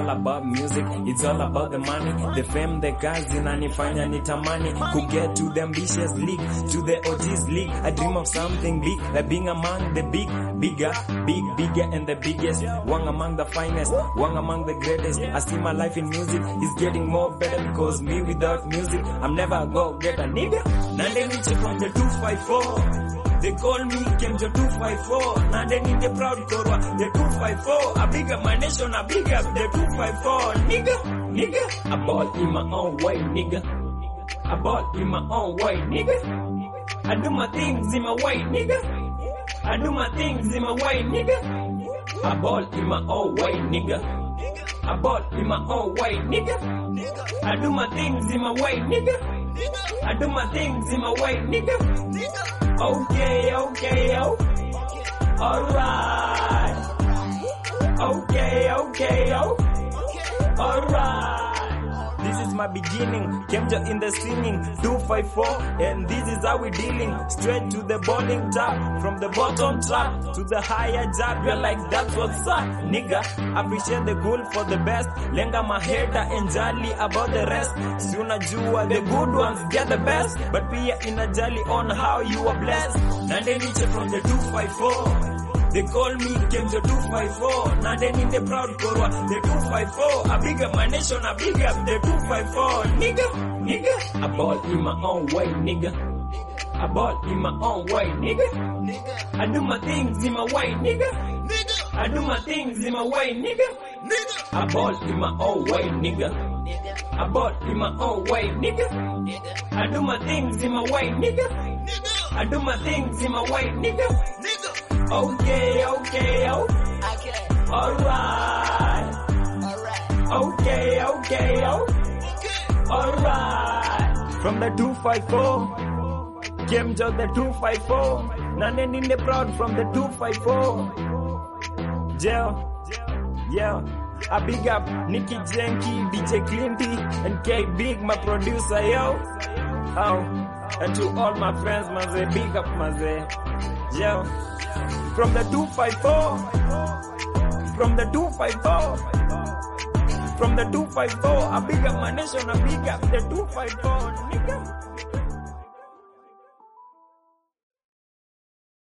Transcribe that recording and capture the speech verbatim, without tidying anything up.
all about music, it's all about the money, the fame, the kazi inanifanya nitamani to get to the ambitious league, to the O G's league. I dream of something big, like being among the big, bigger, big, bigger and the biggest, one among the finest, one among the greatest. I see my life in music is getting more better because me without music, I'm never go get a nigga. Nande niche from the two five four. They call me Kemjo two five four. Nande ni the proud Korwa, the two five four. A bigger my nation, a bigger the two five four. Nigga, nigga, I ball in my own way, nigga. I ball in my own way, nigga. I do my things in my way, nigga. I do my things in my way, nigga. I ball in my own way, nigga. I ball in my own way, nigga. I do my things in my way, nigga. I do my things in my way, nigga. Okay, okay, yo. Alright. Okay, okay, yo. Alright. This is my beginning, Kemjo in the singing, two five four, and this is how we dealing, straight to the bowling top, from the bottom trap to the higher job, you're like that's what's up, nigga. Appreciate the good for the best, lenga maheta and jolly about the rest, suna jua the good ones get the best, but pia in a jolly on how you are blessed. Nande niche from the two five four. They call me Kemjo two five four. Nande ni the proud Korwa, the two five four. A bigger my nation, a bigger the two five four. Nigga, nigga. I ball in my own way, nigga. I ball in my own way, nigga. I do my things in my way, nigga. I do my things in my way, nigga. I ball in my own way, nigga. I ball in my own way, nigga. I do my things in my way, nigga. I do my things in my way, nigga. Okay, okay, oh. Okay. Alright. Alright. Okay, okay, oh. Okay. Alright. From the two five four. Kemjo the two five four. Nande in the proud from the two five four. Jail. Yeah. I big up Nicky Jenky, D J Clinty, and K Big, my producer, yo. Oh. And to all my friends, maze, big up, maze. Yo. From the two five four, from the two five four, from the two five four, I big up my nation, I big up the two five four, nigga.